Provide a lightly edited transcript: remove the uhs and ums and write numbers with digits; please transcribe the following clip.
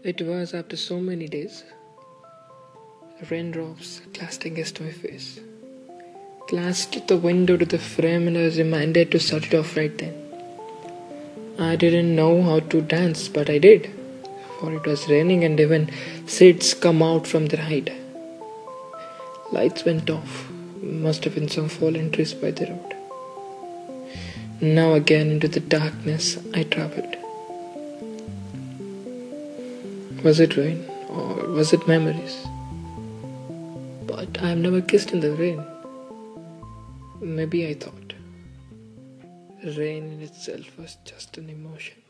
It was after so many days. Raindrops clashed against my face. Clashed the window to the frame and I was reminded to shut it off right then. I didn't know how to dance, but I did. For it was raining and even seeds come out from their hide. Lights went off. Must have been some fallen trees by the road. Now again into the darkness I travelled. Was it rain or was it memories? But I have never kissed in the rain. Maybe I thought rain in itself was just an emotion.